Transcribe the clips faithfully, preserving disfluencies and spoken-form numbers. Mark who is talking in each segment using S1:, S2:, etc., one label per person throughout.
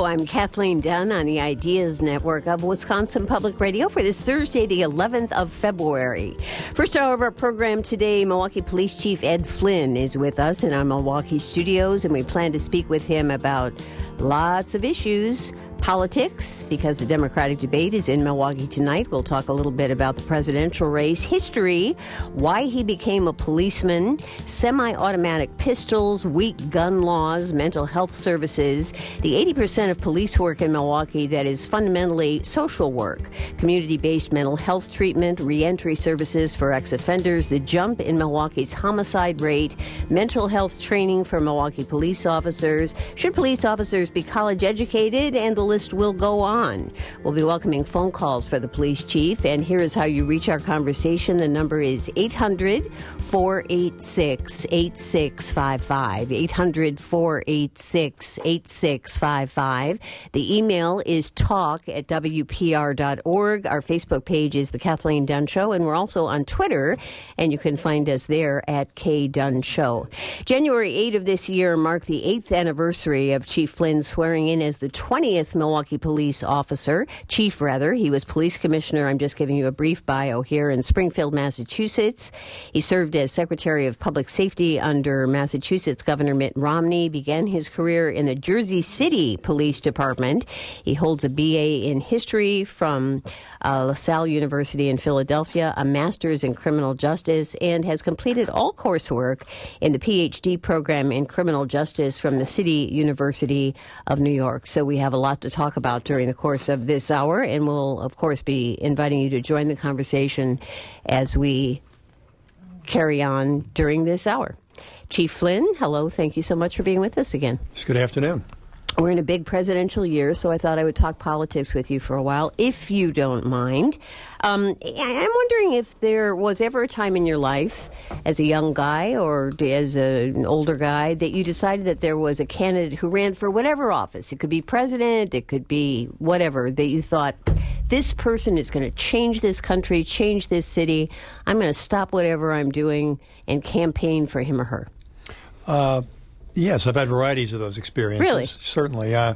S1: I'm Kathleen Dunn on the Ideas Network of Wisconsin Public Radio for this Thursday, the eleventh of February. First hour of our program today, Milwaukee Police Chief Ed Flynn is with us in our Milwaukee studios, and we plan to speak with him about lots of issues. Politics, because the Democratic debate is in Milwaukee tonight. We'll talk a little bit about the presidential race, history, why he became a policeman, semi-automatic pistols, weak gun laws, mental health services, the eighty percent of police work in Milwaukee that is fundamentally social work, community-based mental health treatment, reentry services for ex-offenders, the jump in Milwaukee's homicide rate, mental health training for Milwaukee police officers, should police officers be college-educated, and the list will go on. We'll be welcoming phone calls for the police chief, and here is how you reach our conversation. The number is eight hundred, four eight six, eight six five five, eight hundred, four eight six, eight six five five. The email is talk at w p r dot org. Our Facebook page is The Kathleen Dunn Show, and we're also on Twitter, and you can find us there at K Dunn Show. January eighth of this year marked the eighth anniversary of Chief Flynn swearing in as the twentieth Milwaukee police officer, chief rather. He was police commissioner. I'm just giving you a brief bio here in Springfield, Massachusetts. He served as Secretary of Public Safety under Massachusetts Governor Mitt Romney, began his career in the Jersey City Police Department. He holds a B A in history from uh, LaSalle University in Philadelphia, a master's in criminal justice, and has completed all coursework in the P H D program in criminal justice from the City University of New York. So we have a lot to talk about during the course of this hour, and we'll, of course, be inviting you to join the conversation as we carry on during this hour. Chief Flynn, hello. Thank you so much for being with us again.
S2: Good afternoon.
S1: We're in a big presidential year, so I thought I would talk politics with you for a while, if you don't mind. Um, I'm wondering if there was ever a time in your life, as a young guy or as a, an older guy, that you decided that there was a candidate who ran for whatever office. It could be president, it could be whatever, that you thought, this person is going to change this country, change this city. I'm going to stop whatever I'm doing and campaign for him or her.
S2: Uh Yes, I've had varieties of those experiences.
S1: Really?
S2: Certainly. Uh,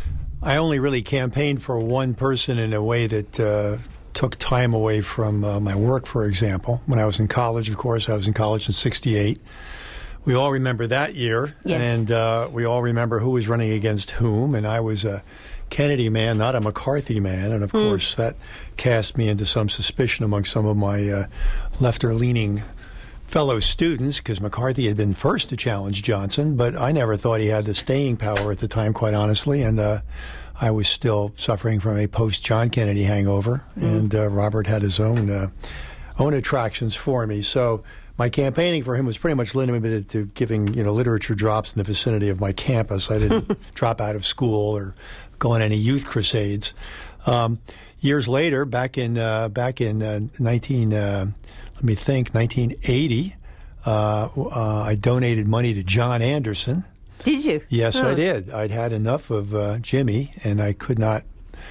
S2: I only really campaigned for one person in a way that uh, took time away from uh, my work, for example. When I was in college, of course, I was in college in sixty-eight. We all remember that year.
S1: Yes.
S2: And uh, we all remember who was running against whom. And I was a Kennedy man, not a McCarthy man. And, of mm. course, that cast me into some suspicion among some of my uh, lefter-leaning fellow students, because McCarthy had been first to challenge Johnson, but I never thought he had the staying power at the time, quite honestly, and uh, I was still suffering from a post-John Kennedy hangover, mm. and uh, Robert had his own uh, own attractions for me. So my campaigning for him was pretty much limited to giving, you know, literature drops in the vicinity of my campus. I didn't drop out of school or go on any youth crusades. Um, years later, back in uh, back in uh, nineteen. Uh, Let me think, nineteen eighty, uh, uh, I donated money to John Anderson.
S1: Did you?
S2: Yes,
S1: oh.
S2: I did. I'd had enough of uh, Jimmy, and I could not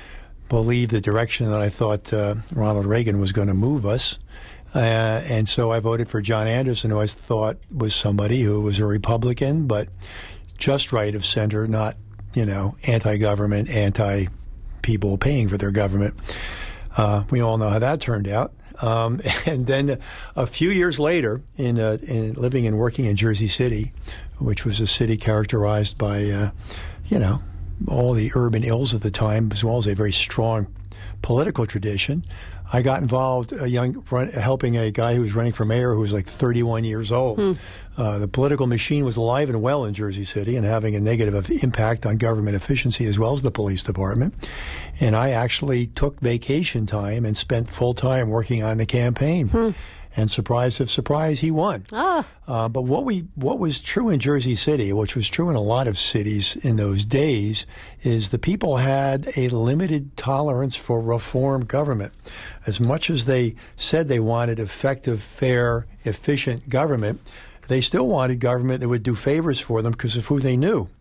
S2: believe the direction that I thought uh, Ronald Reagan was going to move us. Uh, and so I voted for John Anderson, who I thought was somebody who was a Republican, but just right of center, not, you know, anti-government, anti-people paying for their government. Uh, we all know how that turned out. Um, and then a few years later, in, uh, in living and working in Jersey City, which was a city characterized by, uh, you know, all the urban ills of the time, as well as a very strong political tradition, I got involved a young run, helping a guy who was running for mayor who was like thirty-one years old. Hmm. Uh, the political machine was alive and well in Jersey City and having a negative impact on government efficiency as well as the police department. And I actually took vacation time and spent full time working on the campaign. Hmm. And surprise of surprise, he won.
S1: Ah.
S2: Uh, but what we what was true in Jersey City, which was true in a lot of cities in those days, is the people had a limited tolerance for reform government. As much as they said they wanted effective, fair, efficient government, they still wanted government that would do favors for them because of who they knew.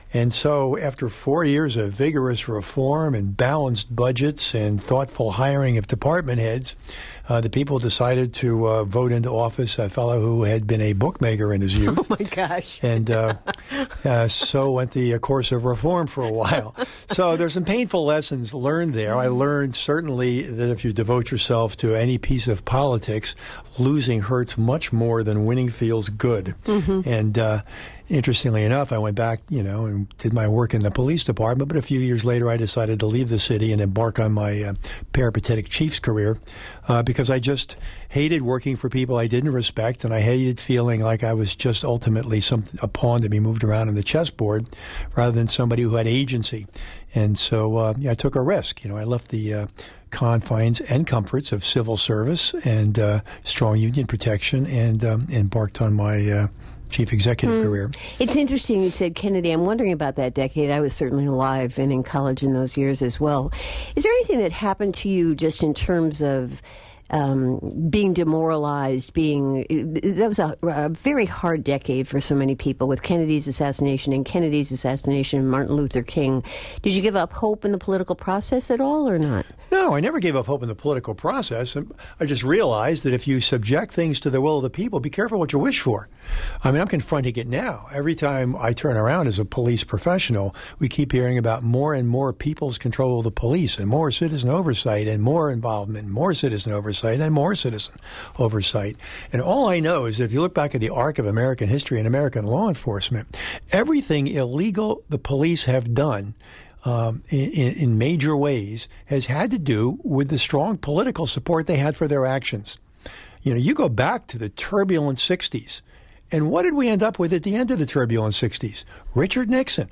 S2: And so after four years of vigorous reform and balanced budgets and thoughtful hiring of department heads, uh, the people decided to uh, vote into office a fellow who had been a bookmaker in his youth.
S1: Oh, my gosh.
S2: And uh, uh, so went the uh, course of reform for a while. So there's some painful lessons learned there. I learned certainly that if you devote yourself to any piece of politics, losing hurts much more than winning feels good. Mm-hmm. And uh, interestingly enough, I went back, you know, and did my work in the police department. But a few years later, I decided to leave the city and embark on my uh, peripatetic chief's career uh, because I just hated working for people I didn't respect, and I hated feeling like I was just ultimately some a pawn to be moved around on the chessboard rather than somebody who had agency. And so uh, yeah, I took a risk. You know, I left the uh, confines and comforts of civil service and uh, strong union protection and um, embarked on my uh, chief executive mm. career.
S1: It's interesting you said Kennedy. I'm wondering about that decade. I was certainly alive and in college in those years as well. Is there anything that happened to you just in terms of Um, being demoralized, being that was a, a very hard decade for so many people with Kennedy's assassination and Kennedy's assassination and Martin Luther King. Did you give up hope in the political process at all or not?
S2: No, I never gave up hope in the political process. I just realized that if you subject things to the will of the people, be careful what you wish for. I mean, I'm confronting it now. Every time I turn around as a police professional, we keep hearing about more and more people's control of the police and more citizen oversight and more involvement, and more citizen oversight and more citizen oversight. And all I know is if you look back at the arc of American history and American law enforcement, everything illegal the police have done Um, in, in major ways has had to do with the strong political support they had for their actions. You know, you go back to the turbulent sixties, and what did we end up with at the end of the turbulent sixties? Richard Nixon.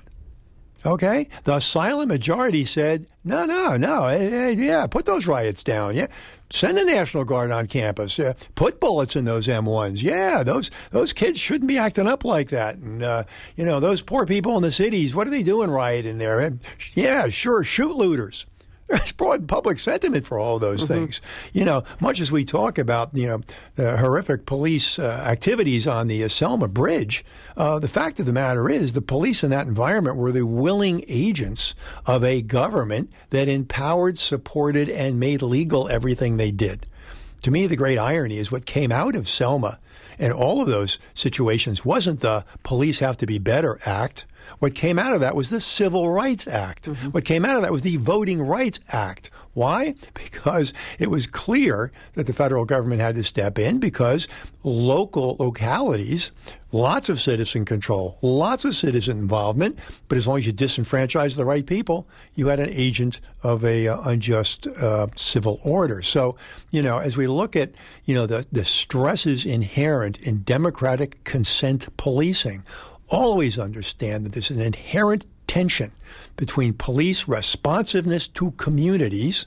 S2: Okay? The silent majority said, no, no, no, eh, eh, yeah, put those riots down, yeah. Send the National Guard on campus. Yeah. Put bullets in those M ones. Yeah, those those kids shouldn't be acting up like that. And, uh, you know, those poor people in the cities, what are they doing rioting there? And, yeah, sure, shoot looters. There's broad public sentiment for all those mm-hmm. things. You know, much as we talk about, you know, the horrific police uh, activities on the uh, Selma Bridge, uh, the fact of the matter is the police in that environment were the willing agents of a government that empowered, supported, and made legal everything they did. To me, the great irony is what came out of Selma and all of those situations wasn't the police have to be better act. What came out of that was the Civil Rights Act. Mm-hmm. What came out of that was the Voting Rights Act. Why? Because it was clear that the federal government had to step in because local localities, lots of citizen control, lots of citizen involvement, but as long as you disenfranchise the right people, you had an agent of a uh, unjust uh, civil order. So, you know, as we look at, you know, the, the stresses inherent in democratic consent policing, always understand that there's an inherent tension between police responsiveness to communities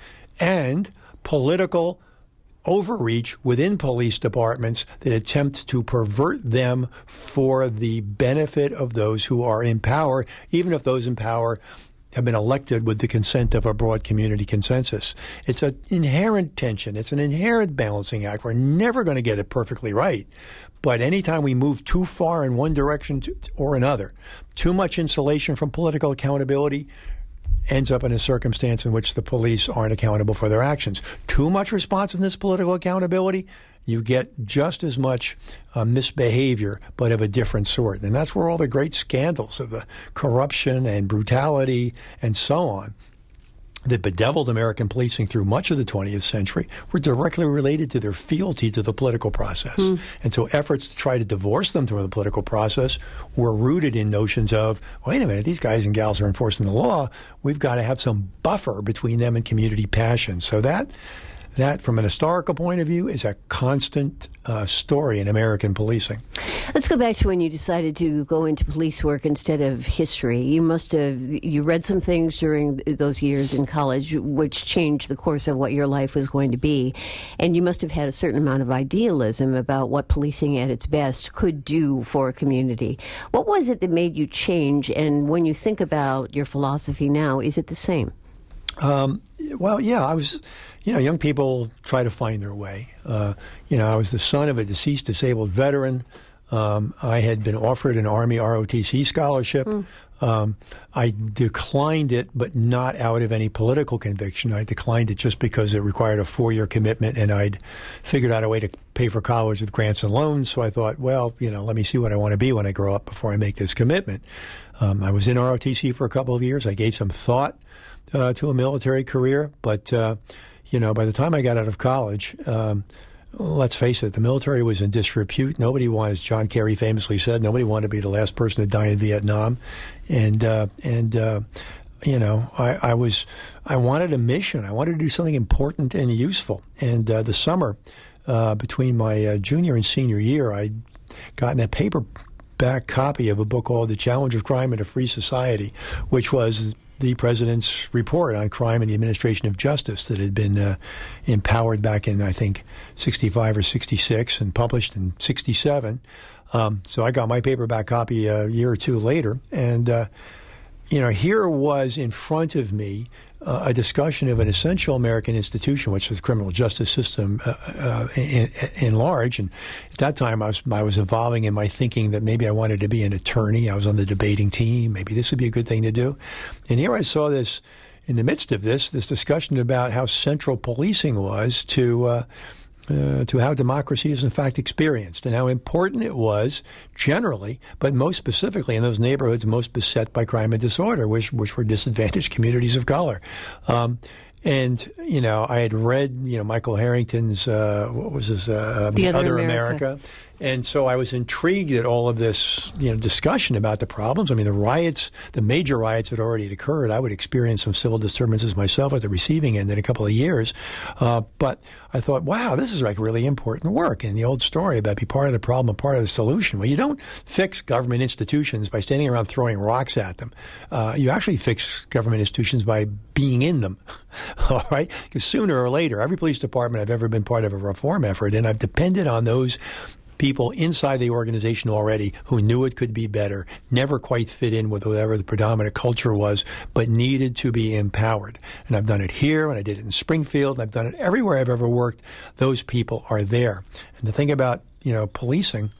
S2: and political overreach within police departments that attempt to pervert them for the benefit of those who are in power, even if those in power have been elected with the consent of a broad community consensus. It's an inherent tension. It's an inherent balancing act. We're never going to get it perfectly right. But anytime we move too far in one direction or another, too much insulation from political accountability ends up in a circumstance in which the police aren't accountable for their actions. Too much responsiveness, political accountability, you get just as much uh, misbehavior, but of a different sort. And that's where all the great scandals of the corruption and brutality and so on that bedeviled American policing through much of the twentieth century were directly related to their fealty to the political process. Mm. And so efforts to try to divorce them from the political process were rooted in notions of, wait a minute, these guys and gals are enforcing the law. We've got to have some buffer between them and community passion. So that That, from an historical point of view, is a constant uh, story in American policing.
S1: Let's go back to when you decided to go into police work instead of history. You must have, you read some things during those years in college which changed the course of what your life was going to be. And you must have had a certain amount of idealism about what policing at its best could do for a community. What was it that made you change? And when you think about your philosophy now, is it the same?
S2: Um, well, yeah, I was... You know, young people try to find their way. Uh, you know, I was the son of a deceased disabled veteran. Um, I had been offered an Army R O T C scholarship. Mm. Um, I declined it, but not out of any political conviction. I declined it just because it required a four-year commitment, and I'd figured out a way to pay for college with grants and loans. So I thought, well, you know, let me see what I want to be when I grow up before I make this commitment. Um, I was in R O T C for a couple of years. I gave some thought uh, to a military career, but, uh, you know, by the time I got out of college, um, let's face it, the military was in disrepute. Nobody wanted, as John Kerry famously said, nobody wanted to be the last person to die in Vietnam. And, uh, and uh, you know, I, I was, I wanted a mission. I wanted to do something important and useful. And uh, the summer uh, between my uh, junior and senior year, I'd gotten a paperback copy of a book called The Challenge of Crime in a Free Society, which was the president's report on crime and the administration of justice that had been uh, empowered back in, I think, sixty-five or sixty-six and published in sixty-seven. Um, so I got my paperback copy a year or two later. And, uh, you know, here was in front of me uh, a discussion of an essential American institution, which was the criminal justice system uh, uh, in, in large. And at that time, I was I was evolving in my thinking that maybe I wanted to be an attorney. I was on the debating team. Maybe this would be a good thing to do. And here I saw this, in the midst of this, this discussion about how central policing was to uh, uh, to how democracy is in fact experienced and how important it was generally, but most specifically in those neighborhoods most beset by crime and disorder, which which were disadvantaged communities of color. Um, and, you know, I had read, you know, Michael Harrington's, uh, what was his, uh,
S1: The Other,
S2: Other
S1: America.
S2: America. And so I was intrigued at all of this, you know, discussion about the problems. I mean, the riots, the major riots had already occurred. I would experience some civil disturbances myself at the receiving end in a couple of years. Uh, but I thought, wow, this is like really important work. And the old story about be part of the problem and part of the solution. Well, you don't fix government institutions by standing around throwing rocks at them. Uh, you actually fix government institutions by being in them. All right? Because sooner or later, every police department I've ever been part of a reform effort, and I've depended on those people inside the organization already who knew it could be better, never quite fit in with whatever the predominant culture was, but needed to be empowered. And I've done it here, and I did it in Springfield, and I've done it everywhere I've ever worked. Those people are there. And the thing about, you know, policing,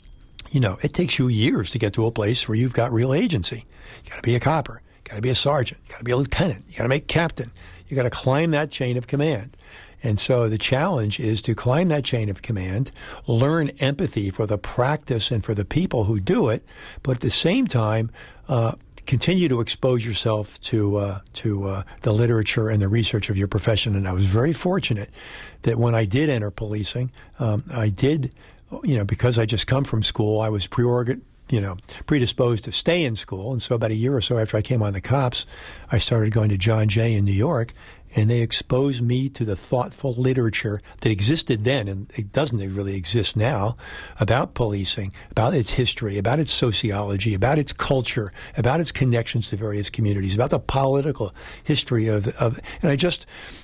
S2: you know, it takes you years to get to a place where you've got real agency. You got to be a copper, you got to be a sergeant, you got to be a lieutenant, you got to make captain. You got to climb that chain of command. And so the challenge is to climb that chain of command, learn empathy for the practice and for the people who do it, but at the same time, uh, continue to expose yourself to uh, to uh, the literature and the research of your profession. And I was very fortunate that when I did enter policing, um, I did, you know, because I just come from school, I was pre-organ- you know, predisposed to stay in school. And so about a year or so after I came on the cops, I started going to John Jay in New York. And they exposed me to the thoughtful literature that existed then, and it doesn't really exist now, about policing, about its history, about its sociology, about its culture, about its connections to various communities, about the political history of, of and I just,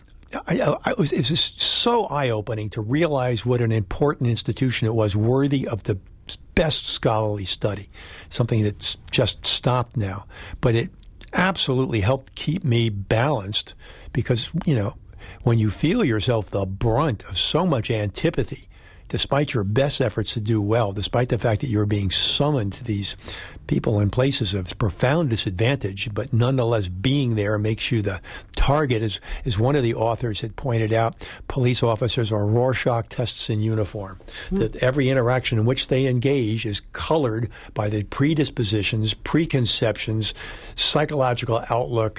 S2: I, I was, it was just so eye-opening to realize what an important institution it was, worthy of the best scholarly study, something that's just stopped now. But it absolutely helped keep me balanced. Because, you know, when you feel yourself the brunt of so much antipathy, despite your best efforts to do well, despite the fact that you're being summoned to these people in places of profound disadvantage, but nonetheless being there makes you the target, as, as one of the authors had pointed out, police officers are Rorschach tests in uniform. Mm-hmm. That every interaction in which they engage is colored by the predispositions, preconceptions, psychological outlook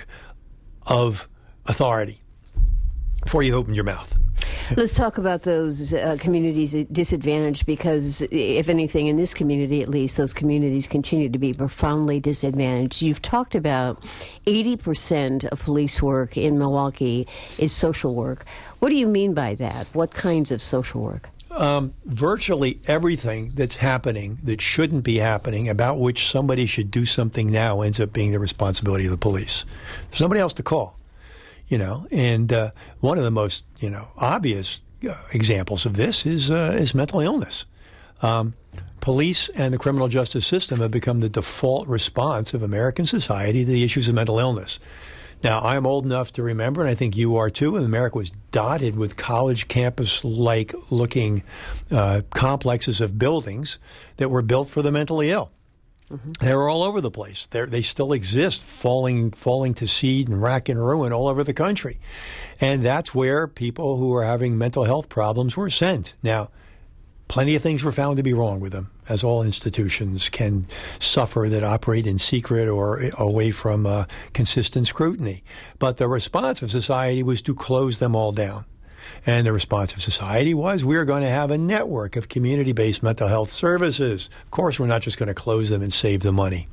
S2: of authority before you open your mouth.
S1: Let's talk about those uh, communities disadvantaged, because if anything, in this community at least, those communities continue to be profoundly disadvantaged. You've talked about eighty percent of police work in Milwaukee is social work. What do you mean by that? What kinds of social work?
S2: Um, virtually everything that's happening that shouldn't be happening, about which somebody should do something now, ends up being the responsibility of the police. There's nobody else to call. You know, and uh, one of the most, you know, obvious uh, examples of this is uh, is mental illness. Um, police and the criminal justice system have become the default response of American society to the issues of mental illness. Now, I'm old enough to remember, and I think you are too, and America was dotted with college campus-like looking uh, complexes of buildings that were built for the mentally ill. Mm-hmm. They were all over the place. They're, they still exist, falling falling to seed and rack and ruin all over the country. And that's where people who are having mental health problems were sent. Now, plenty of things were found to be wrong with them, as all institutions can suffer that operate in secret or away from uh, consistent scrutiny. But the response of society was to close them all down. And the response of society was, we're going to have a network of community-based mental health services. Of course, we're not just going to close them and save the money.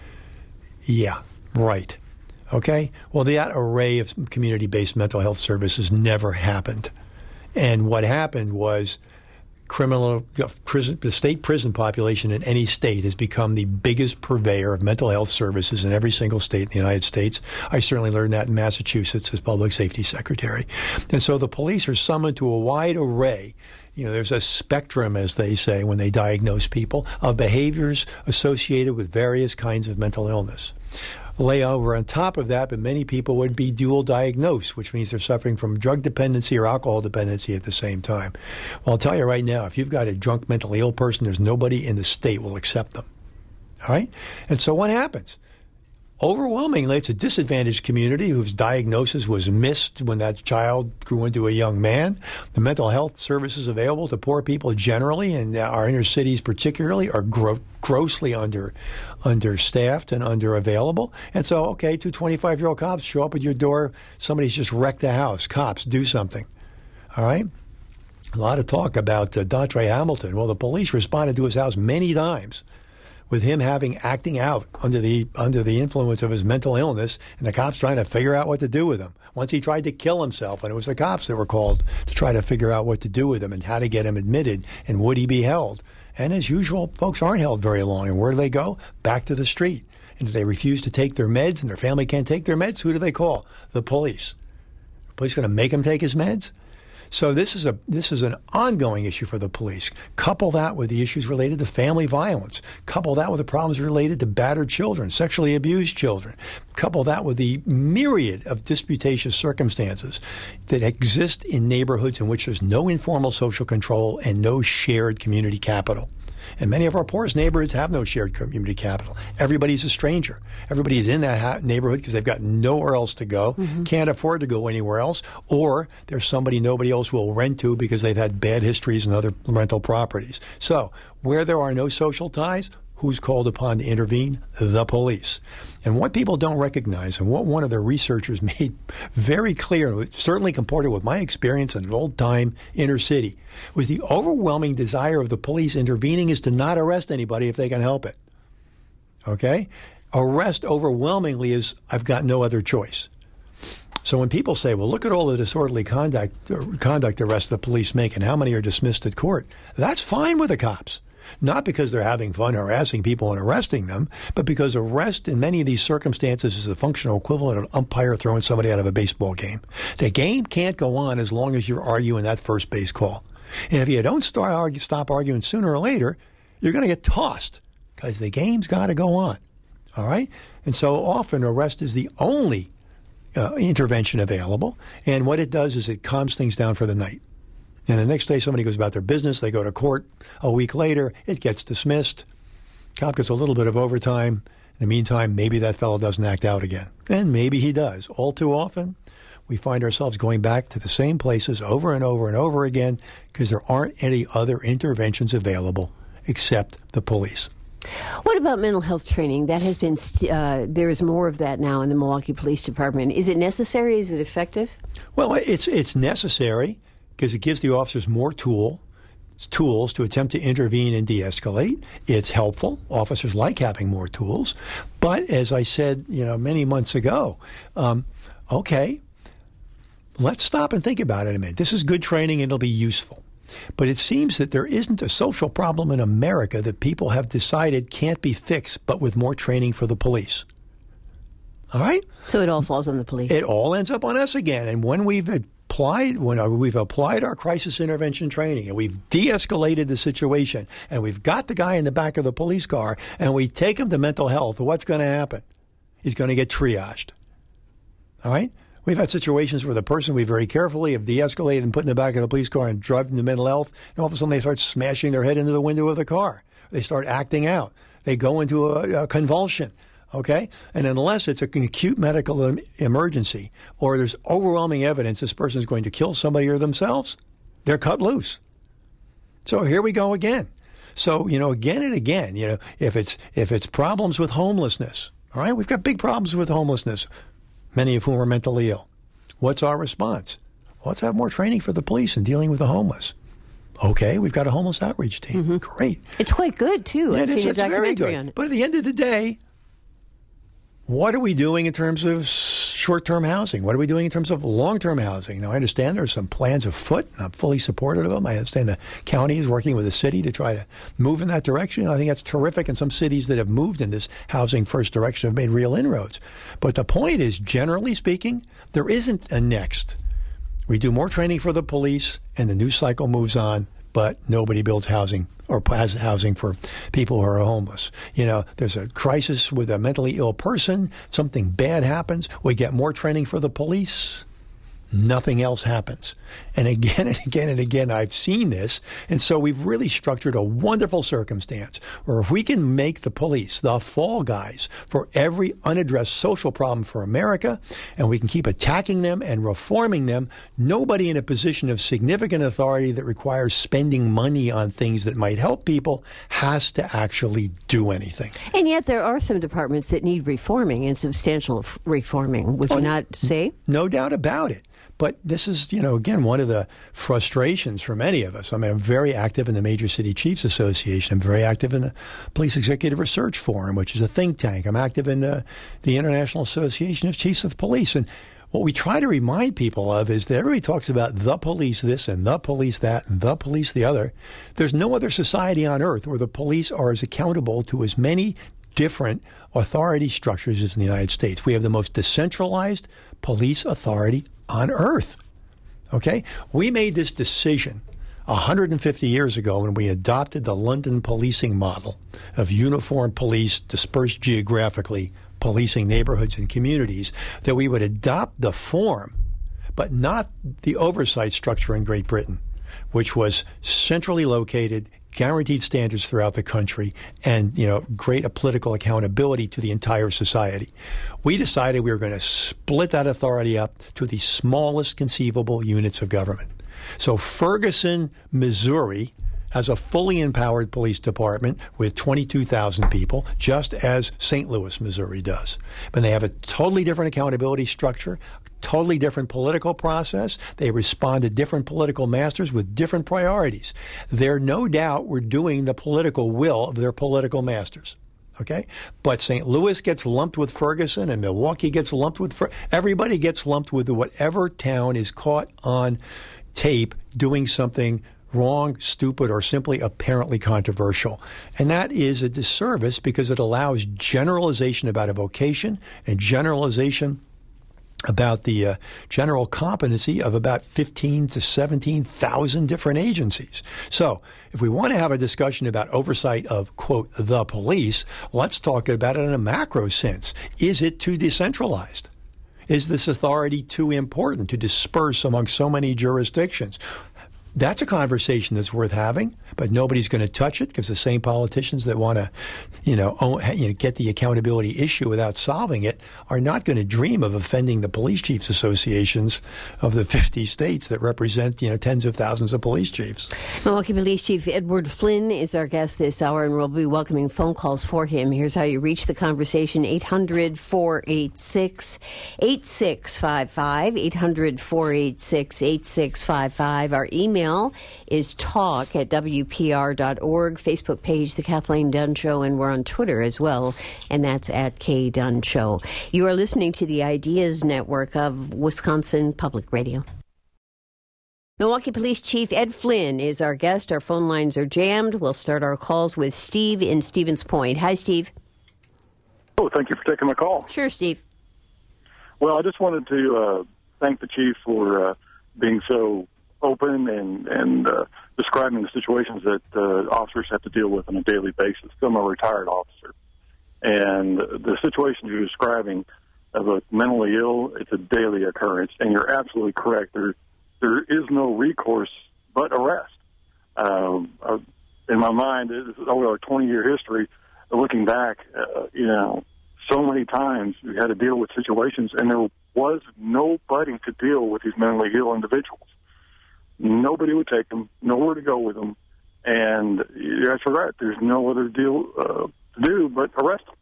S2: Yeah, right. Okay? Well, that array of community-based mental health services never happened. And what happened was criminal prison, the state prison population in any state has become the biggest purveyor of mental health services in every single state in the United States. I certainly learned that in Massachusetts as public safety secretary. And so the police are summoned to a wide array. You know, there's a spectrum, as they say, when they diagnose people, of behaviors associated with various kinds of mental illness. Lay over on top of that, but many people would be dual diagnosed, which means they're suffering from drug dependency or alcohol dependency at the same time. Well, I'll tell you right now, if you've got a drunk, mentally ill person, there's nobody in the state will accept them. All right? And so what happens? Overwhelmingly, it's a disadvantaged community whose diagnosis was missed when that child grew into a young man. The mental health services available to poor people generally, and our inner cities particularly, are gro- grossly under understaffed and underavailable. And so, okay, two twenty-five-year-old cops show up at your door. Somebody's just wrecked the house. Cops, do something. All right? A lot of talk about uh, Dontre Hamilton. Well, the police responded to his house many times with him having acting out under the under the influence of his mental illness, and the cops trying to figure out what to do with him. Once he tried to kill himself, and it was the cops that were called to try to figure out what to do with him and how to get him admitted and would he be held. And as usual, folks aren't held very long. And where do they go? Back to the street. And if they refuse to take their meds and their family can't take their meds, who do they call? The police. The police going to make him take his meds? So this is a this is an ongoing issue for the police. Couple that with the issues related to family violence. Couple that with the problems related to battered children, sexually abused children. Couple that with the myriad of disputatious circumstances that exist in neighborhoods in which there's no informal social control and no shared community capital. And many of our poorest neighborhoods have no shared community capital. Everybody's a stranger. Everybody is in that ha- neighborhood because they've got nowhere else to go, mm-hmm. can't afford to go anywhere else, or there's somebody nobody else will rent to because they've had bad histories in other rental properties. So where there are no social ties, who's called upon to intervene? The police. And what people don't recognize, and what one of the researchers made very clear, certainly comported with my experience in an old-time inner city, was the overwhelming desire of the police intervening is to not arrest anybody if they can help it. Okay? Arrest overwhelmingly is, I've got no other choice. So when people say, well, look at all the disorderly conduct, conduct arrests the police make and how many are dismissed at court, that's fine with the cops. Not because they're having fun harassing people and arresting them, but because arrest in many of these circumstances is the functional equivalent of an umpire throwing somebody out of a baseball game. The game can't go on as long as you're arguing that first base call. And if you don't start argue, stop arguing sooner or later, you're going to get tossed because the game's got to go on. All right? And so often arrest is the only uh, intervention available. And what it does is it calms things down for the night. And the next day, somebody goes about their business. They go to court. A week later, it gets dismissed. Cop gets a little bit of overtime. In the meantime, maybe that fellow doesn't act out again. And maybe he does. All too often, we find ourselves going back to the same places over and over and over again because there aren't any other interventions available except the police.
S1: What about mental health training? That has been, uh, there is more of that now in the Milwaukee Police Department. Is it necessary? Is it effective?
S2: Well, it's it's necessary, because it gives the officers more tool, tools to attempt to intervene and de-escalate. It's helpful. Officers like having more tools. But as I said, you know, many months ago, um, okay, let's stop and think about it a minute. This is good training and it'll be useful. But it seems that there isn't a social problem in America that people have decided can't be fixed but with more training for the police. All right?
S1: So it all falls on the police.
S2: It all ends up on us again. And when we've applied when we've applied our crisis intervention training and we've de-escalated the situation and we've got the guy in the back of the police car and we take him to mental health, what's going to happen? He's going to get triaged. all right? We've had situations where the person we very carefully have de-escalated and put in the back of the police car and drive them to mental health, and all of a sudden they start smashing their head into the window of the car. They start acting out. They go into a, a convulsion, okay? And unless it's an acute medical em- emergency or there's overwhelming evidence this person is going to kill somebody or themselves, they're cut loose. So here we go again. So, you know, again and again, you know, if it's if it's problems with homelessness, all right, we've got big problems with homelessness, many of whom are mentally ill. What's our response? Well, let's have more training for the police in dealing with the homeless. Okay, we've got a homeless outreach team. Mm-hmm. Great.
S1: It's quite good, too.
S2: Yeah,
S1: I've
S2: it is,
S1: seen a
S2: it's very
S1: documentary
S2: good.
S1: on it.
S2: But at the end of the day, what are we doing in terms of short-term housing? What are we doing in terms of long-term housing? Now, I understand there's some plans afoot, and I'm fully supportive of them. I understand the county is working with the city to try to move in that direction. I think that's terrific, and some cities that have moved in this housing-first direction have made real inroads. But the point is, generally speaking, there isn't a next. We do more training for the police, and the news cycle moves on, but nobody builds housing or has housing for people who are homeless. You know, there's a crisis with a mentally ill person. Something bad happens. We get more training for the police. Nothing else happens. And again and again and again, I've seen this. And so we've really structured a wonderful circumstance where if we can make the police the fall guys for every unaddressed social problem for America, and we can keep attacking them and reforming them, nobody in a position of significant authority that requires spending money on things that might help people has to actually do anything.
S1: And yet there are some departments that need reforming and substantial f- reforming. Would you oh, not say?
S2: No doubt about it. But this is, you know, again, one of the frustrations for many of us. I mean, I'm very active in the Major City Chiefs Association. I'm very active in the Police Executive Research Forum, which is a think tank. I'm active in the, the International Association of Chiefs of Police. And what we try to remind people of is that everybody talks about the police this and the police that and the police the other. There's no other society on earth where the police are as accountable to as many different authority structures as in the United States. We have the most decentralized police authority on earth. Okay? We made this decision one hundred fifty years ago when we adopted the London policing model of uniformed police dispersed geographically, policing neighborhoods and communities, that we would adopt the form, but not the oversight structure in Great Britain, which was centrally located, guaranteed standards throughout the country, and, you know, great political accountability to the entire society. We decided we were going to split that authority up to the smallest conceivable units of government. So Ferguson, Missouri, has a fully empowered police department with twenty-two thousand people, just as Saint Louis, Missouri does. But they have a totally different accountability structure, totally different political process. They respond to different political masters with different priorities. They're no doubt were doing the political will of their political masters. Okay? But Saint Louis gets lumped with Ferguson, and Milwaukee gets lumped with Fer- everybody gets lumped with whatever town is caught on tape doing something wrong, stupid, or simply apparently controversial. And that is a disservice because it allows generalization about a vocation and generalization about the uh, general competency of about fifteen to seventeen thousand different agencies. So if we want to have a discussion about oversight of, quote, the police, let's talk about it in a macro sense. Is it too decentralized? Is this authority too important to disperse among so many jurisdictions? That's a conversation that's worth having, but nobody's going to touch it because the same politicians that want to, you know, own, you know, get the accountability issue without solving it are not going to dream of offending the police chiefs associations of the fifty states that represent, you know, tens of thousands of police chiefs.
S1: Milwaukee Police Chief Edward Flynn is our guest this hour, and we'll be welcoming phone calls for him. Here's how you reach the conversation: eight hundred, four eight six, eight six five five, eight hundred, four eight six, eight six five five. Our email is talk at W P R dot org, Facebook page, The Kathleen Dunn Show, and we're on Twitter as well, and that's at K Dunn Show. You are listening to the Ideas Network of Wisconsin Public Radio. Milwaukee Police Chief Ed Flynn is our guest. Our phone lines are jammed. We'll start our calls with Steve in Stevens Point. Hi, Steve.
S3: Oh, thank you for taking my call.
S1: Sure, Steve.
S3: Well, I just wanted to uh, thank the chief for uh, being so open and, and uh, describing the situations that uh, officers have to deal with on a daily basis. I'm a retired officer. And the situation you're describing, of a mentally ill, it's a daily occurrence. And you're absolutely correct. There, there is no recourse but arrest. Um, uh, in my mind, over our twenty-year history, looking back, uh, you know, so many times we had to deal with situations, and there was nobody to deal with these mentally ill individuals. Nobody would take them, nowhere to go with them, and that's right. There's no other deal uh, to do but arrest them.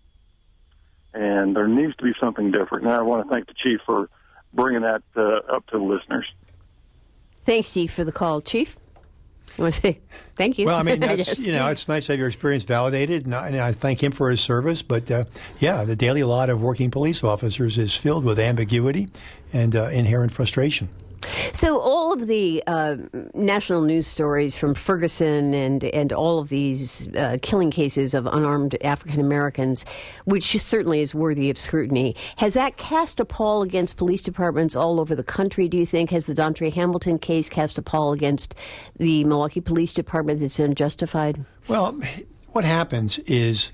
S3: And there needs to be something different. And I want to thank the Chief for bringing that uh, up to the listeners.
S1: Thanks, Chief, for the call. Chief, you want to say thank you?
S2: Well, I mean, that's,
S1: yes.
S2: you know, it's nice to have your experience validated, and I, and I thank him for his service. But, uh, yeah, the daily lot of working police officers is filled with ambiguity and uh, inherent frustration.
S1: So all of the uh, national news stories from Ferguson and, and all of these uh, killing cases of unarmed African Americans, which certainly is worthy of scrutiny, has that cast a pall against police departments all over the country, do you think? Has the Dontre Hamilton case cast a pall against the Milwaukee Police Department that's unjustified?
S2: Well, what happens is,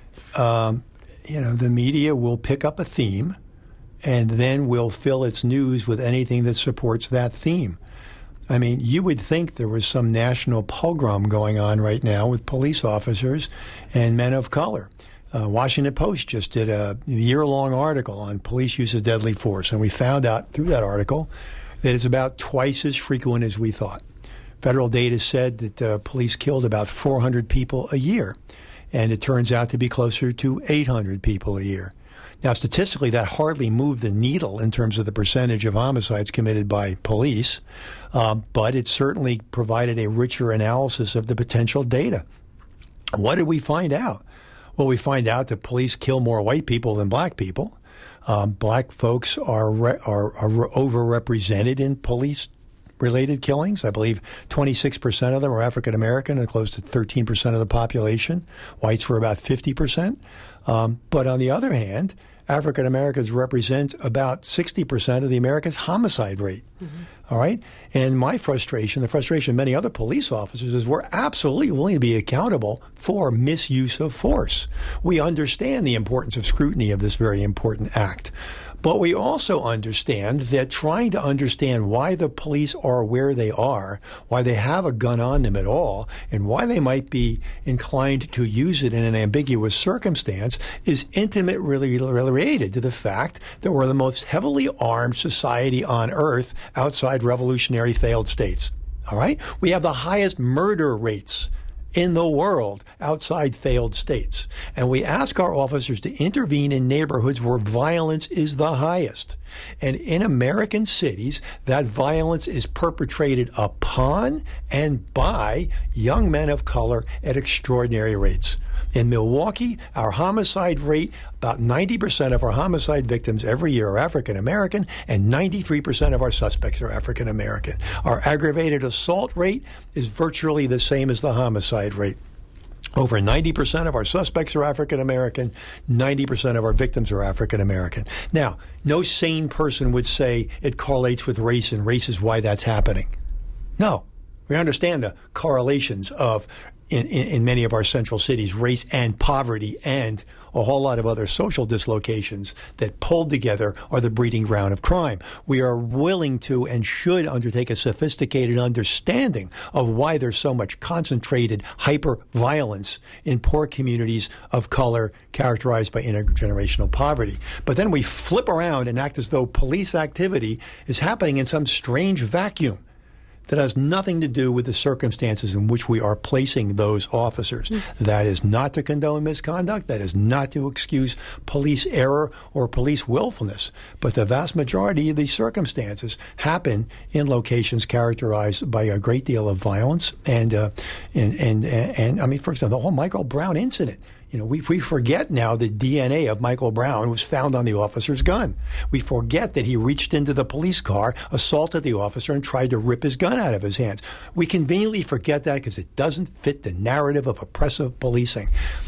S2: um, you know, the media will pick up a theme and then will fill its news with anything that supports that theme. I mean, you would think there was some national pogrom going on right now with police officers and men of color. Uh, Washington Post just did a year-long article on police use of deadly force, and we found out through that article that it's about twice as frequent as we thought. Federal data said that uh, police killed about four hundred people a year, and it turns out to be closer to eight hundred people a year. Now, statistically, that hardly moved the needle in terms of the percentage of homicides committed by police, uh, but it certainly provided a richer analysis of the potential data. What did we find out? Well, we find out that police kill more white people than black people. Um, black folks are, re- are, are overrepresented in police-related killings. I believe twenty-six percent of them are African American and close to thirteen percent of the population. Whites were about fifty percent. Um, but on the other hand, African Americans represent about sixty percent of the America's homicide rate. Mm-hmm. All right? And my frustration, the frustration of many other police officers, is we're absolutely willing to be accountable for misuse of force. We understand the importance of scrutiny of this very important act. But we also understand that trying to understand why the police are where they are, why they have a gun on them at all, and why they might be inclined to use it in an ambiguous circumstance is intimately related to the fact that we're the most heavily armed society on earth outside revolutionary failed states. All right? We have the highest murder rates in the world outside failed states. And we ask our officers to intervene in neighborhoods where violence is the highest. And in American cities, that violence is perpetrated upon and by young men of color at extraordinary rates. In Milwaukee, our homicide rate, about ninety percent of our homicide victims every year are African American, and ninety-three percent of our suspects are African American. Our aggravated assault rate is virtually the same as the homicide rate. Over ninety percent of our suspects are African American, ninety percent of our victims are African American. Now, no sane person would say it correlates with race and race is why that's happening. No. We understand the correlations of In, in, in many of our central cities, race and poverty and a whole lot of other social dislocations that pulled together are the breeding ground of crime. We are willing to and should undertake a sophisticated understanding of why there's so much concentrated hyper-violence in poor communities of color characterized by intergenerational poverty. But then we flip around and act as though police activity is happening in some strange vacuum that has nothing to do with the circumstances in which we are placing those officers. Mm. That is not to condone misconduct. That is not to excuse police error or police willfulness. But the vast majority of these circumstances happen in locations characterized by a great deal of violence. And, uh, and, and, and, and, I mean, for example, the whole Michael Brown incident. You know, we, we forget now the D N A of Michael Brown was found on the officer's gun. We forget that he reached into the police car, assaulted the officer, and tried to rip his gun out of his hands. We conveniently forget that because it doesn't fit the narrative of oppressive policing.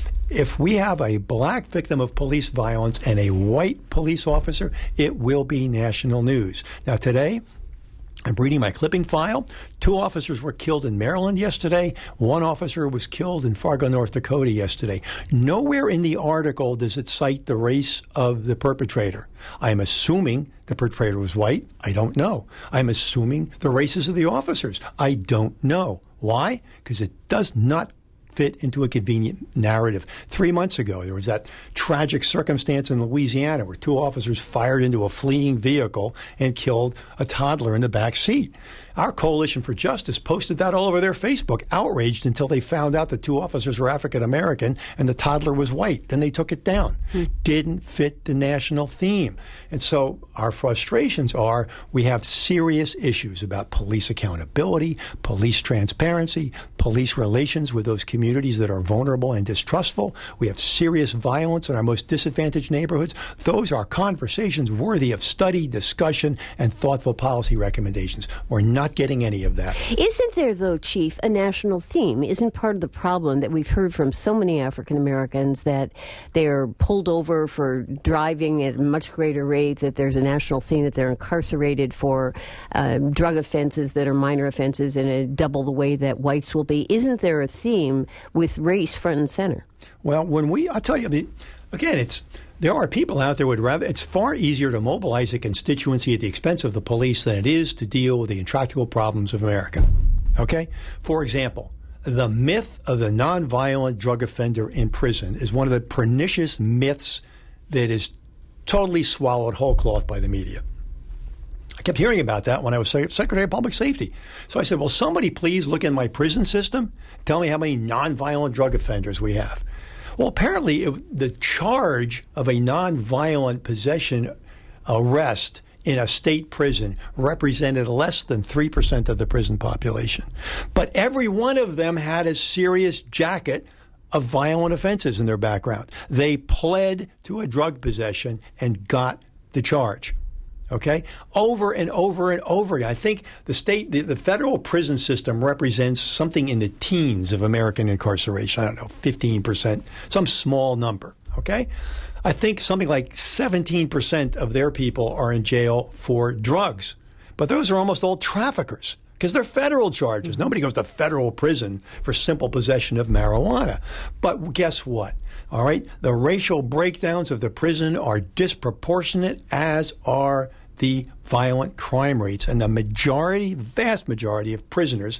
S2: If we have a black victim of police violence and a white police officer, it will be national news. Now, today, I'm reading my clipping file. Two officers were killed in Maryland yesterday. One officer was killed in Fargo, North Dakota yesterday. Nowhere in the article does it cite the race of the perpetrator. I'm assuming the perpetrator was white. I don't know. I'm assuming the races of the officers. I don't know. Why? Because it does not fit into a convenient narrative. Three months ago, there was that tragic circumstance in Louisiana where two officers fired into a fleeing vehicle and killed a toddler in the back seat. Our Coalition for Justice posted that all over their Facebook, outraged until they found out the two officers were African American and the toddler was white. Then they took it down. Hmm. Didn't fit the national theme. And so our frustrations are we have serious issues about police accountability, police transparency, police relations with those communities that are vulnerable and distrustful. We have serious violence in our most disadvantaged neighborhoods. Those are conversations worthy of study, discussion, and thoughtful policy recommendations. We're not getting any of that.
S1: Isn't there, though, Chief, a national theme? Isn't part of the problem that we've heard from so many African Americans that they're pulled over for driving at a much greater rate, that there's a national theme that they're incarcerated for um, drug offenses that are minor offenses in a double the way that whites will be? Isn't there a theme with race front and center?
S2: Well, when we, I'll tell you, I mean, again, it's there are people out there who would rather, it's far easier to mobilize a constituency at the expense of the police than it is to deal with the intractable problems of America. Okay? For example, the myth of the nonviolent drug offender in prison is one of the pernicious myths that is totally swallowed whole cloth by the media. I kept hearing about that when I was Secretary of Public Safety. So I said, will somebody please look in my prison system, tell me how many nonviolent drug offenders we have. Well, apparently it, the charge of a nonviolent possession arrest in a state prison represented less than three percent of the prison population. But every one of them had a serious jacket of violent offenses in their background. They pled to a drug possession and got the charge. Okay? Over and over and over again. I think the state, the, the federal prison system represents something in the teens of American incarceration. I don't know, fifteen percent, some small number. Okay? I think something like seventeen percent of their people are in jail for drugs. But those are almost all traffickers because they're federal charges. Mm-hmm. Nobody goes to federal prison for simple possession of marijuana. But guess what? All right? The racial breakdowns of the prison are disproportionate, as are the violent crime rates. And the majority, vast majority of prisoners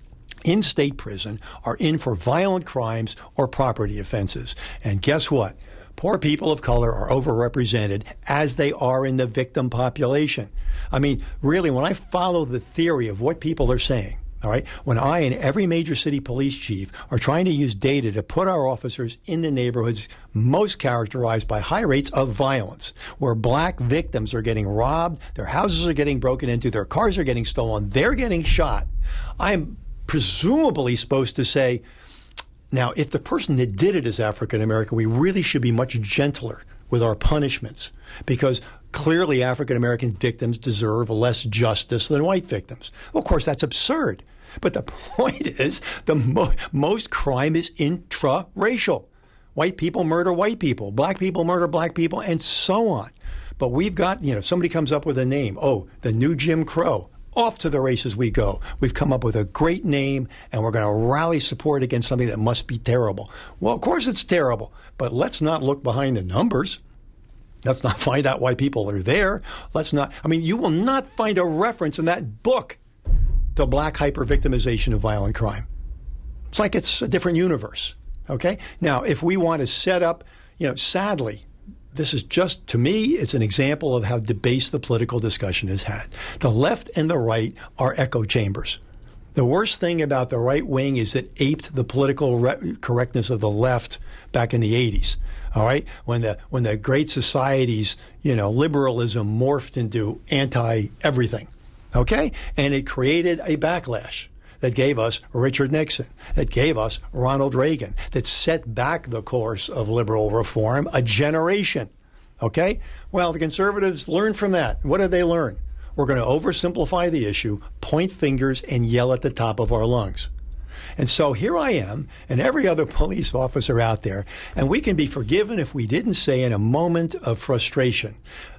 S2: in state prison are in for violent crimes or property offenses. And guess what? Poor people of color are overrepresented, as they are in the victim population. I mean, really, when I follow the theory of what people are saying, all right, when I and every major city police chief are trying to use data to put our officers in the neighborhoods most characterized by high rates of violence, where black victims are getting robbed, their houses are getting broken into, their cars are getting stolen, they're getting shot, I'm presumably supposed to say, now, if the person that did it is African American, we really should be much gentler with our punishments, because clearly African American victims deserve less justice than white victims. Well, of course, that's absurd. But the point is, the mo- most crime is intraracial. White people murder white people, black people murder black people, and so on. But we've got, you know, somebody comes up with a name. Oh, the new Jim Crow. Off to the races we go. We've come up with a great name, and we're going to rally support against something that must be terrible. Well, of course it's terrible, but let's not look behind the numbers. Let's not find out why people are there. Let's not, I mean, you will not find a reference in that book to black hyper-victimization of violent crime. It's like it's a different universe, okay? Now, if we want to set up, you know, sadly, this is just, to me, it's an example of how debased the political discussion has had. The left and the right are echo chambers. The worst thing about the right wing is it aped the political re- correctness of the left back in the eighties. All right, when the when the great societies, you know, liberalism morphed into anti-everything. Okay, and it created a backlash that gave us Richard Nixon, that gave us Ronald Reagan, that set back the course of liberal reform a generation. Okay? Well, the conservatives learned from that. What did they learn? We're going to oversimplify the issue, point fingers, and yell at the top of our lungs. And so here I am, and every other police officer out there, and we can be forgiven if we didn't say in a moment of frustration,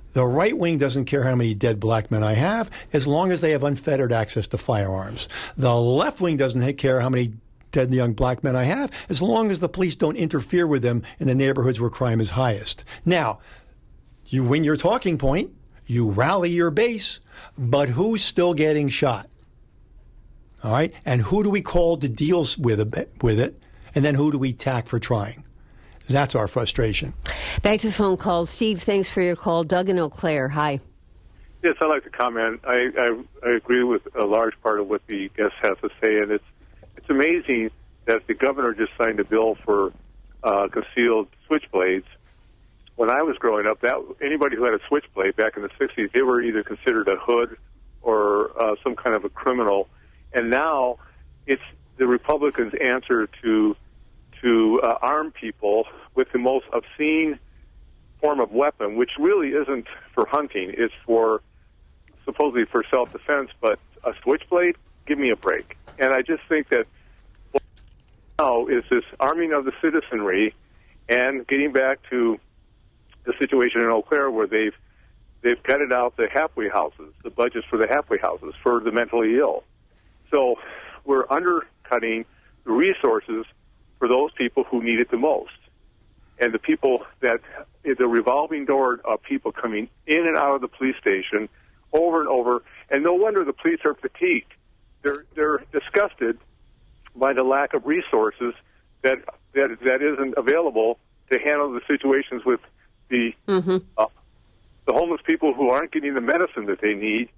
S2: The right wing doesn't care how many dead black men I have as long as they have unfettered access to firearms. The left wing doesn't care how many dead young black men I have as long as the police don't interfere with them in the neighborhoods where crime is highest. Now, you win your talking point, you rally your base, but who's still getting shot? All right? And who do we call to deal with it, with it? And then who do we tack for trying? That's our frustration.
S1: Back to phone calls. Steve, thanks for your call. Doug in Eau Claire, hi.
S4: Yes, I'd like to comment. I, I, I agree with a large part of what the guest has to say, and it's it's amazing that the governor just signed a bill for uh, concealed switchblades. When I was growing up, that anybody who had a switchblade back in the sixties, they were either considered a hood or uh, some kind of a criminal. And now it's the Republicans' answer to to uh, arm people with the most obscene form of weapon, which really isn't for hunting. It's for supposedly for self-defense, but a switchblade, give me a break. And I just think that what now is this arming of the citizenry and getting back to the situation in Eau Claire where they've they've gutted out the halfway houses, the budgets for the halfway houses for the mentally ill. So we're undercutting the resources for those people who need it the most. And the people that, the revolving door of people coming in and out of the police station over and over, and no wonder the police are fatigued. They're they're disgusted by the lack of resources that that that isn't available to handle the situations with the mm-hmm. uh, the homeless people who aren't getting the medicine that they need.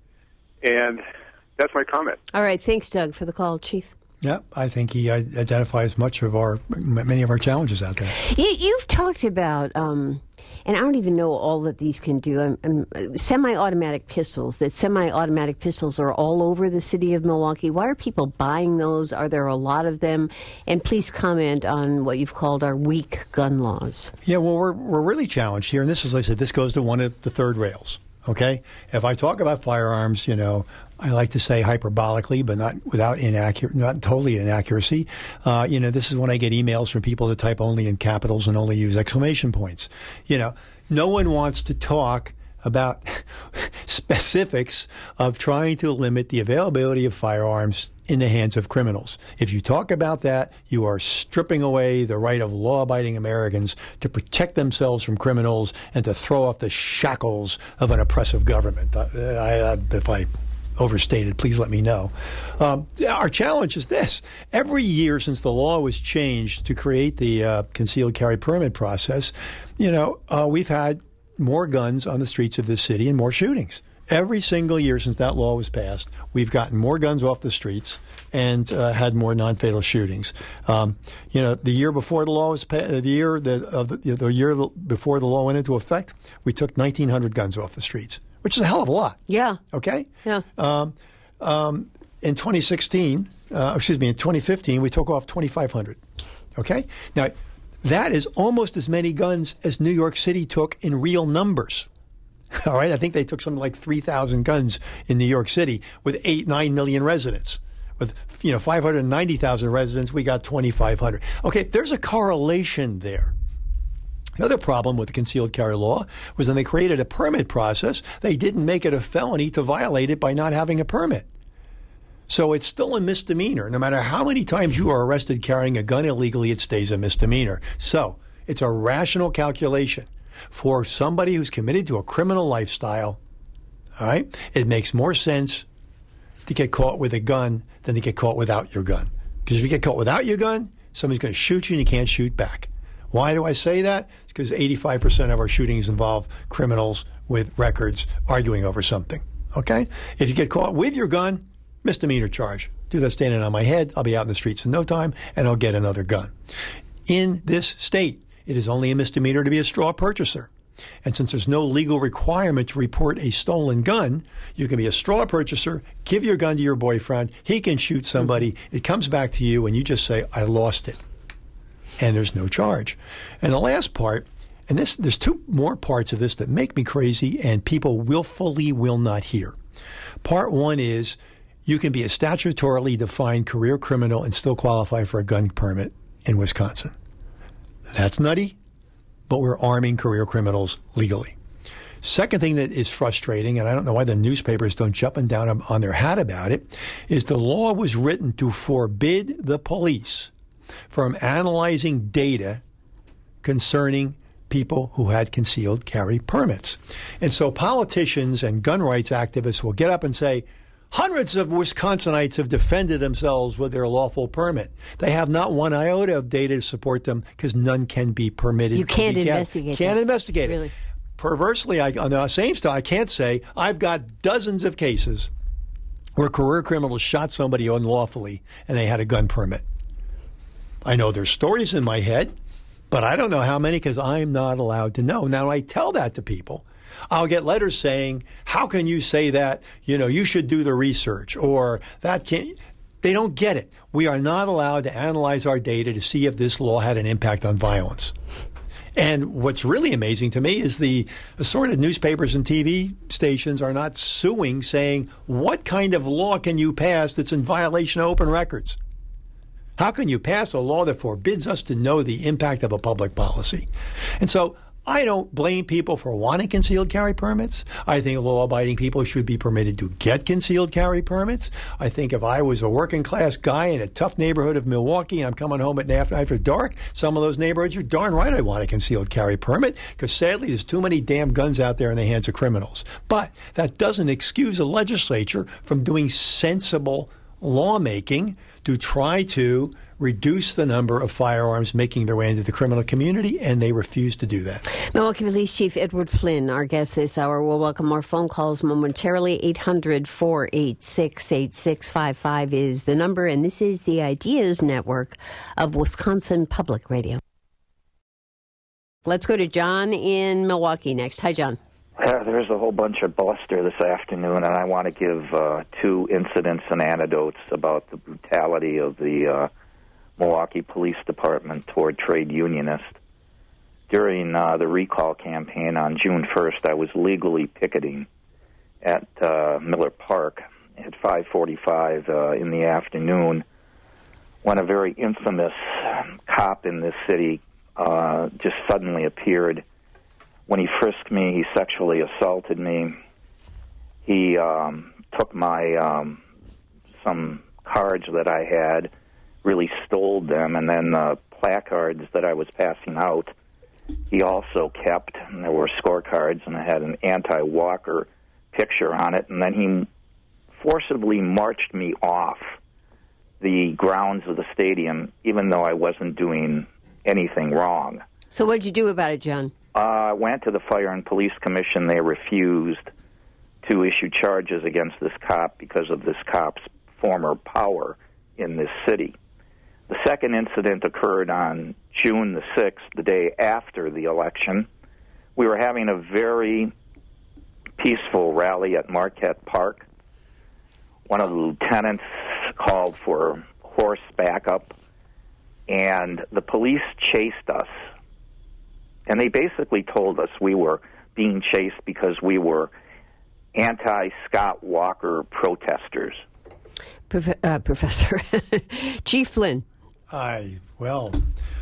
S4: And that's my comment.
S1: All right, thanks, Doug, for the call, Chief.
S2: Yeah, I think he identifies much of our, many of our challenges out there.
S1: You, you've talked about, um, and I don't even know all that these can do, um, um, semi-automatic pistols, that semi-automatic pistols are all over the city of Milwaukee. Why are people buying those? Are there a lot of them? And please comment on what you've called our weak gun laws.
S2: Yeah, well, we're, we're really challenged here, and this is, like I said, this goes to one of the third rails, okay? If I talk about firearms, you know, I like to say hyperbolically, but not without inaccurate, not totally inaccuracy. Uh, you know, this is when I get emails from people that type only in capitals and only use exclamation points. You know, no one wants to talk about specifics of trying to limit the availability of firearms in the hands of criminals. If you talk about that, you are stripping away the right of law-abiding Americans to protect themselves from criminals and to throw off the shackles of an oppressive government. I, I, if I overstated, please let me know. Um, our challenge is this. Every year since the law was changed to create the uh, concealed carry permit process, you know, uh, we've had more guns on the streets of this city and more shootings. Every single year since that law was passed, we've gotten more guns off the streets and uh, had more non-fatal shootings. Um, you know, the year before the law was pa- the year that of the, the year before the law went into effect, we took nineteen hundred guns off the streets, which is a hell of a lot.
S1: Yeah.
S2: Okay?
S1: Yeah.
S2: Um, um, in twenty sixteen, uh, excuse me, in twenty fifteen, we took off twenty-five hundred. Okay? Now, that is almost as many guns as New York City took in real numbers. All right? I think they took something like three thousand guns in New York City with eight, nine million residents. With, you know, five hundred ninety thousand residents, we got twenty-five hundred. Okay, there's a correlation there. The other problem with the concealed carry law was when they created a permit process, they didn't make it a felony to violate it by not having a permit. So it's still a misdemeanor. No matter how many times you are arrested carrying a gun illegally, it stays a misdemeanor. So it's a rational calculation. For somebody who's committed to a criminal lifestyle, all right, it makes more sense to get caught with a gun than to get caught without your gun. Because if you get caught without your gun, somebody's going to shoot you and you can't shoot back. Why do I say that? It's because eighty-five percent of our shootings involve criminals with records arguing over something. Okay? If you get caught with your gun, misdemeanor charge. Do that standing on my head. I'll be out in the streets in no time, and I'll get another gun. In this state, it is only a misdemeanor to be a straw purchaser. And since there's no legal requirement to report a stolen gun, you can be a straw purchaser, give your gun to your boyfriend, he can shoot somebody, it comes back to you, and you just say, I lost it. And there's no charge. And the last part, and this, there's two more parts of this that make me crazy and people willfully will not hear. Part one is you can be a statutorily defined career criminal and still qualify for a gun permit in Wisconsin. That's nutty, but we're arming career criminals legally. Second thing that is frustrating, and I don't know why the newspapers don't jumping down on their hat about it, is the law was written to forbid the police from analyzing data concerning people who had concealed carry permits. And so politicians and gun rights activists will get up and say, hundreds of Wisconsinites have defended themselves with their lawful permit. They have not one iota of data to support them because none can be permitted.
S1: You can't
S2: be
S1: investigate
S2: Can't
S1: that.
S2: investigate
S1: Really?
S2: it. Perversely, I, on the same style, I can't say I've got dozens of cases where career criminals shot somebody unlawfully and they had a gun permit. I know there's stories in my head, but I don't know how many because I'm not allowed to know. Now, I tell that to people. I'll get letters saying, how can you say that? You know, you should do the research or that can't. They don't get it. We are not allowed to analyze our data to see if this law had an impact on violence. And what's really amazing to me is the assorted newspapers and T V stations are not suing, saying, what kind of law can you pass that's in violation of open records? How can you pass a law that forbids us to know the impact of a public policy? And so I don't blame people for wanting concealed carry permits. I think law-abiding people should be permitted to get concealed carry permits. I think if I was a working-class guy in a tough neighborhood of Milwaukee and I'm coming home at after, after dark, some of those neighborhoods, you're darn right I want a concealed carry permit because sadly there's too many damn guns out there in the hands of criminals. But that doesn't excuse a legislature from doing sensible lawmaking to try to reduce the number of firearms making their way into the criminal community, and they refuse to do that.
S1: Milwaukee Police Chief Edward Flynn, our guest this hour. We'll welcome more phone calls momentarily. eight hundred, four eight six, eight six five five is the number, and this is the Ideas Network of Wisconsin Public Radio. Let's go to John in Milwaukee next. Hi, John.
S5: Uh, there's a whole bunch of bluster this afternoon, and I want to give uh, two incidents and anecdotes about the brutality of the uh, Milwaukee Police Department toward trade unionists. During uh, the recall campaign on June first, I was legally picketing at uh, Miller Park at five forty-five uh, in the afternoon when a very infamous cop in this city uh, just suddenly appeared. When he frisked me, he sexually assaulted me. He um, took my um, some cards that I had, really stole them, and then the placards that I was passing out, he also kept. And there were scorecards, and it had an anti-Walker picture on it. And then he forcibly marched me off the grounds of the stadium, even though I wasn't doing anything wrong.
S1: So what did you do about it, John?
S5: I uh, went to the Fire and Police Commission. They refused to issue charges against this cop because of this cop's former power in this city. The second incident occurred on June the sixth, the day after the election. We were having a very peaceful rally at Marquette Park. One of the lieutenants called for horse backup, and the police chased us. And they basically told us we were being chased because we were anti-Scott Walker protesters.
S1: Prof- uh, Professor. Chief Flynn.
S2: I, well,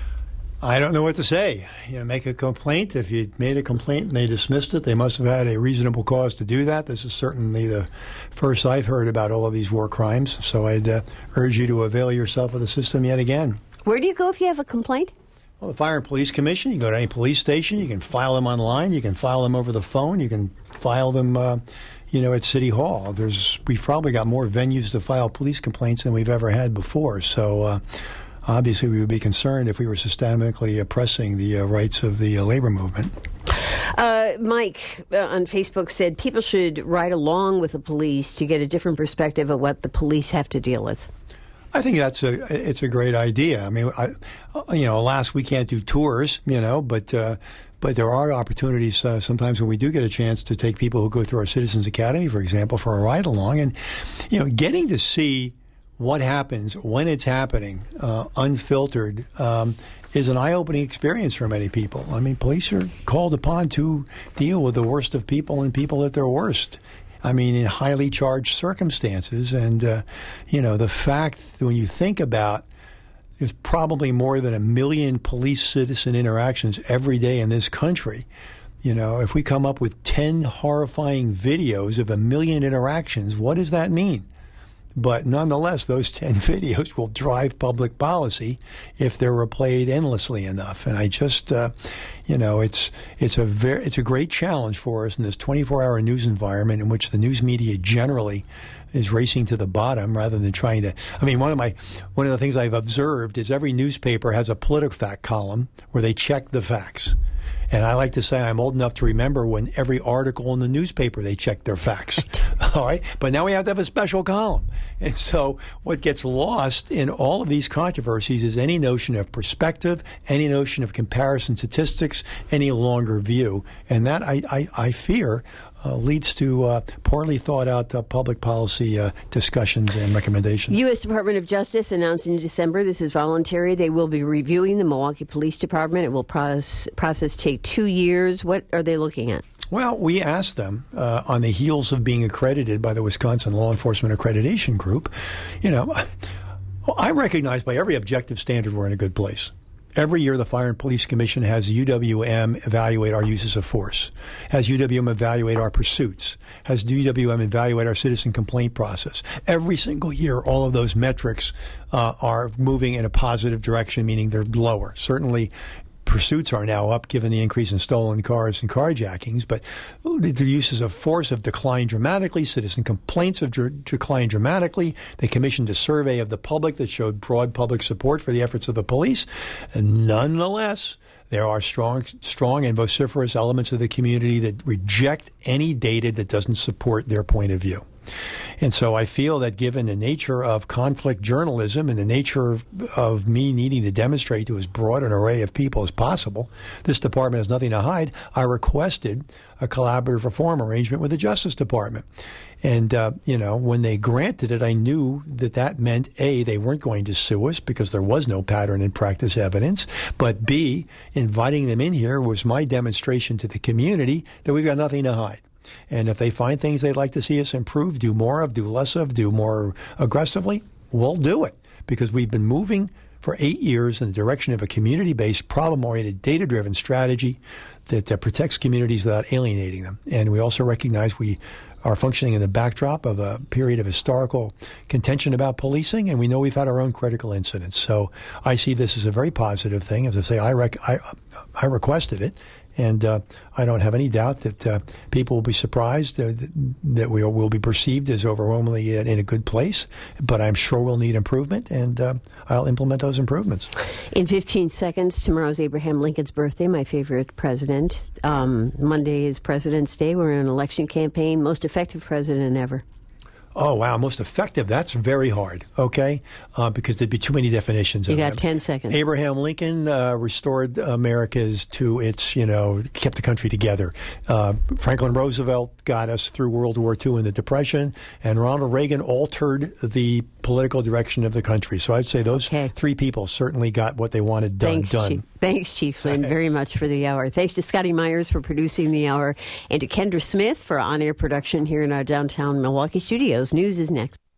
S2: I don't know what to say. You know, make a complaint. If you made a complaint and they dismissed it, they must have had a reasonable cause to do that. This is certainly the first I've heard about all of these war crimes. So I'd uh, urge you to avail yourself of the system yet again.
S1: Where do you go if you have a complaint?
S2: Well, the Fire and Police Commission, you can go to any police station, you can file them online, you can file them over the phone, you can file them, uh, you know, at City Hall. There's, we've probably got more venues to file police complaints than we've ever had before. So uh, obviously we would be concerned if we were systemically oppressing the uh, rights of the uh, labor movement.
S1: Uh, Mike uh, on Facebook said people should ride along with the police to get a different perspective of what the police have to deal with.
S2: I think that's a it's a great idea. I mean, I, you know, alas, we can't do tours, you know, but uh, but there are opportunities uh, sometimes when we do get a chance to take people who go through our Citizens Academy, for example, for a ride along, and you know, getting to see what happens when it's happening, uh, unfiltered, um, is an eye-opening experience for many people. I mean, police are called upon to deal with the worst of people and people at their worst. I mean, in highly charged circumstances. And, uh, you know, the fact that when you think about there's probably more than a million police-citizen interactions every day in this country, You know, if we come up with ten horrifying videos of a million interactions, what does that mean? But nonetheless, those ten videos will drive public policy if they're replayed endlessly enough. And I just, uh, you know, it's it's a very it's a great challenge for us in this twenty-four hour news environment in which the news media generally is racing to the bottom rather than trying to. I mean, one of my one of the things I've observed is every newspaper has a PolitiFact column where they check the facts. And I like to say I'm old enough to remember when every article in the newspaper, they checked their facts. All right. But now we have to have a special column. And so what gets lost in all of these controversies is any notion of perspective, any notion of comparison statistics, any longer view. And that, I, I, I fear, uh, leads to uh, poorly thought out uh, public policy uh, discussions and recommendations.
S1: U S Department of Justice announced in December this is voluntary. They will be reviewing the Milwaukee Police Department. It will process, process take two years. What are they looking at?
S2: Well, we asked them uh, on the heels of being accredited by the Wisconsin Law Enforcement Accreditation Group. You know, I recognize by every objective standard we're in a good place. Every year, the Fire and Police Commission has U W M evaluate our uses of force, has U W M evaluate our pursuits, has U W M evaluate our citizen complaint process. Every single year, all of those metrics uh, are moving in a positive direction, meaning they're lower. Certainly, pursuits are now up given the increase in stolen cars and carjackings, but the uses of force have declined dramatically. Citizen complaints have dr- declined dramatically. They commissioned a survey of the public that showed broad public support for the efforts of the police. And nonetheless, there are strong, strong and vociferous elements of the community that reject any data that doesn't support their point of view. And so I feel that given the nature of conflict journalism and the nature of, of me needing to demonstrate to as broad an array of people as possible, this department has nothing to hide. I requested a collaborative reform arrangement with the Justice Department. And, uh, you know, when they granted it, I knew that that meant, A, they weren't going to sue us because there was no pattern and practice evidence. But, B, inviting them in here was my demonstration to the community that we've got nothing to hide. And if they find things they'd like to see us improve, do more of, do less of, do more aggressively, we'll do it. Because we've been moving for eight years in the direction of a community-based, problem-oriented, data-driven strategy that uh, protects communities without alienating them. And we also recognize we are functioning in the backdrop of a period of historical contention about policing, and we know we've had our own critical incidents. So I see this as a very positive thing. As I say, I, rec- I, I requested it. And uh, I don't have any doubt that uh, people will be surprised uh, that we will be perceived as overwhelmingly in a good place. But I'm sure we'll need improvement, and uh, I'll implement those improvements.
S1: In fifteen seconds, tomorrow's Abraham Lincoln's birthday, my favorite president. Um, Monday is President's Day. We're in an election campaign. Most effective president ever.
S2: Oh, wow. Most effective. That's very hard, okay? Uh, because there'd be too many definitions
S1: you
S2: of
S1: got
S2: them.
S1: ten seconds.
S2: Abraham Lincoln uh, restored America's to its, you know, kept the country together. Uh, Franklin Roosevelt got us through World War Two and the Depression, and Ronald Reagan altered the political direction of the country. So I'd say those okay. three people certainly got what they wanted done.
S1: Thanks,
S2: done.
S1: Chief. Thanks, Chief Flynn, very much for the hour. Thanks to Scotty Myers for producing the hour, and to Kendra Smith for on-air production here in our downtown Milwaukee studios. News is next.